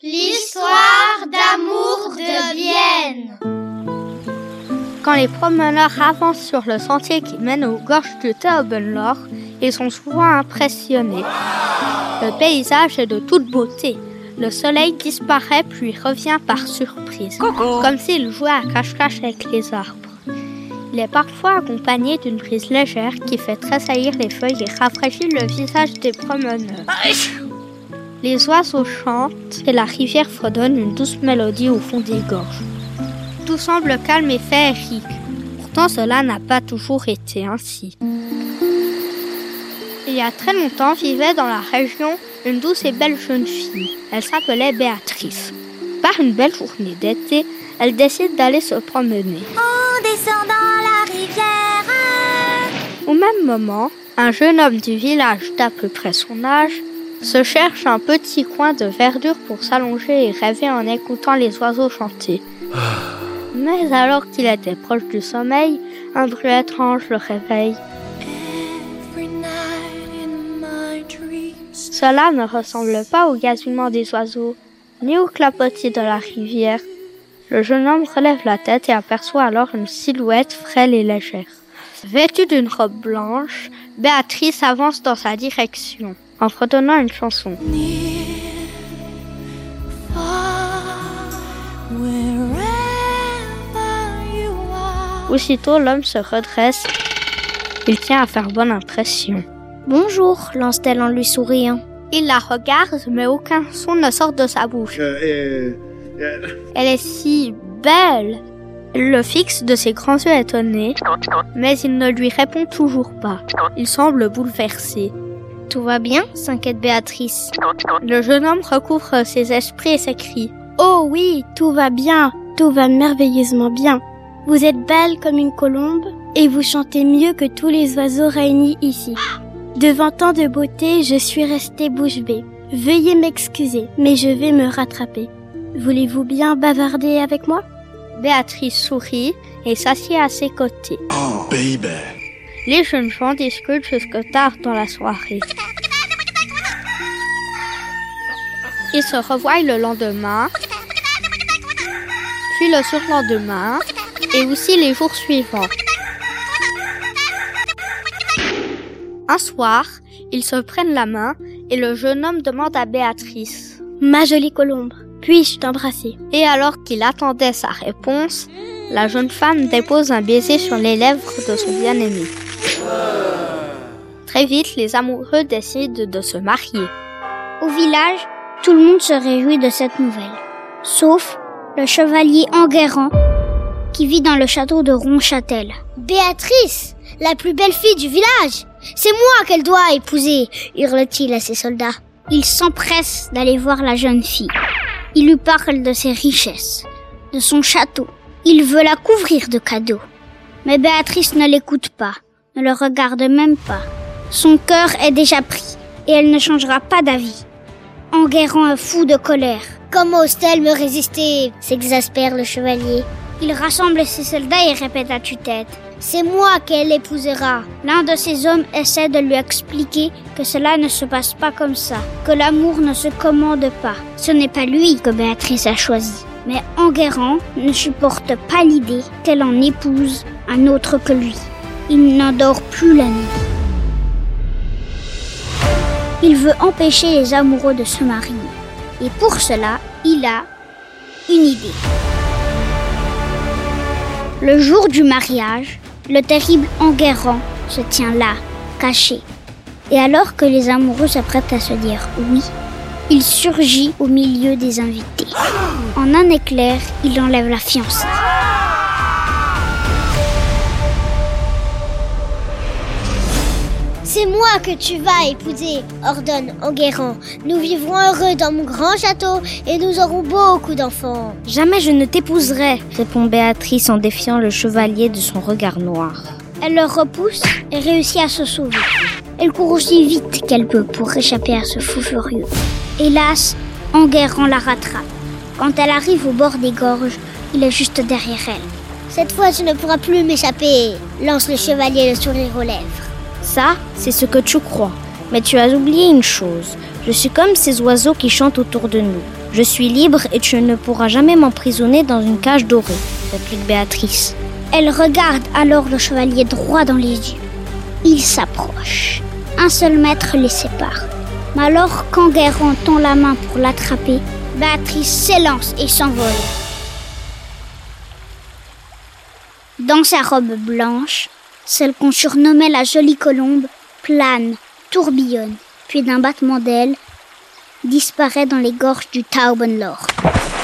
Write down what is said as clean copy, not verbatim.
L'histoire d'amour de Vienne. Quand les promeneurs avancent sur le sentier qui mène aux gorges du Taubenloch, ils sont souvent impressionnés. Le paysage est de toute beauté. Le soleil disparaît puis revient par surprise, comme s'il jouait à cache-cache avec les arbres. Il est parfois accompagné d'une brise légère qui fait tressaillir les feuilles et rafraîchit le visage des promeneurs. Les oiseaux chantent et la rivière fredonne une douce mélodie au fond des gorges. Tout semble calme et féerique. Pourtant, cela n'a pas toujours été ainsi. Il y a très longtemps vivait dans la région une douce et belle jeune fille. Elle s'appelait Béatrice. Par une belle journée d'été, elle décide d'aller se promener. On descend dans la rivière. Au même moment, un jeune homme du village d'à peu près son âge se cherche un petit coin de verdure pour s'allonger et rêver en écoutant les oiseaux chanter. Mais alors qu'il était proche du sommeil, un bruit étrange le réveille. Cela ne ressemble pas au gazouillement des oiseaux, ni au clapotis de la rivière. Le jeune homme relève la tête et aperçoit alors une silhouette frêle et légère. Vêtue d'une robe blanche, Béatrice avance dans sa direction, en fredonnant une chanson. Aussitôt, l'homme se redresse. Il tient à faire bonne impression. « Bonjour » lance-t-elle en lui souriant. Il la regarde, mais aucun son ne sort de sa bouche. Elle est si belle. Il le fixe de ses grands yeux étonnés, mais il ne lui répond toujours pas. Il semble bouleversé. « Tout va bien ?» s'inquiète Béatrice. Le jeune homme recouvre ses esprits et s'écrie. « Oh oui, tout va bien, tout va merveilleusement bien. Vous êtes belle comme une colombe et vous chantez mieux que tous les oiseaux réunis ici. Devant tant de beauté, je suis restée bouche bée. Veuillez m'excuser, mais je vais me rattraper. Voulez-vous bien bavarder avec moi ?» Béatrice sourit et s'assied à ses côtés. « Oh, baby !» Les jeunes gens discutent jusque tard dans la soirée. Ils se revoient le lendemain, puis le surlendemain, et aussi les jours suivants. Un soir, ils se prennent la main et le jeune homme demande à Béatrice. « Ma jolie colombe, puis-je t'embrasser ?» Et alors qu'il attendait sa réponse, la jeune femme dépose un baiser sur les lèvres de son bien-aimé. Très vite, les amoureux décident de se marier. Au village, tout le monde se réjouit de cette nouvelle, sauf le chevalier Enguerrand qui vit dans le château de Ronchâtel. « Béatrice, la plus belle fille du village, c'est moi qu'elle doit épouser !» hurle-t-il à ses soldats. Il s'empresse d'aller voir la jeune fille. Il lui parle de ses richesses, de son château. Il veut la couvrir de cadeaux. Mais Béatrice ne l'écoute pas, ne le regarde même pas. Son cœur est déjà pris et elle ne changera pas d'avis. Enguerrand est fou de colère. « Comment ose-t-elle me résister ?» s'exaspère le chevalier. Il rassemble ses soldats et répète à tue-tête. « C'est moi qu'elle épousera !» L'un de ses hommes essaie de lui expliquer que cela ne se passe pas comme ça, que l'amour ne se commande pas. Ce n'est pas lui que Béatrice a choisi. Mais Enguerrand ne supporte pas l'idée qu'elle en épouse un autre que lui. Il n'endort plus la nuit. Il veut empêcher les amoureux de se marier. Et pour cela, il a une idée. Le jour du mariage, le terrible Enguerrand se tient là, caché. Et alors que les amoureux s'apprêtent à se dire oui, il surgit au milieu des invités. En un éclair, il enlève la fiancée. « C'est moi que tu vas épouser !» ordonne Enguerrand. « Nous vivrons heureux dans mon grand château et nous aurons beaucoup d'enfants. »« Jamais je ne t'épouserai !» répond Béatrice en défiant le chevalier de son regard noir. Elle le repousse et réussit à se sauver. Elle court aussi vite qu'elle peut pour échapper à ce fou furieux. Hélas, Enguerrand la rattrape. Quand elle arrive au bord des gorges, il est juste derrière elle. « Cette fois, tu ne pourras plus m'échapper !» lance le chevalier le sourire aux lèvres. Ça, c'est ce que tu crois. Mais tu as oublié une chose. Je suis comme ces oiseaux qui chantent autour de nous. Je suis libre et tu ne pourras jamais m'emprisonner dans une cage dorée, réplique Béatrice. Elle regarde alors le chevalier droit dans les yeux. Il s'approche. Un seul mètre les sépare. Mais alors qu'Enguerrand tend la main pour l'attraper, Béatrice s'élance et s'envole. Dans sa robe blanche, celle qu'on surnommait la jolie colombe plane, tourbillonne, puis d'un battement d'ailes, disparaît dans les gorges du Taubenloch.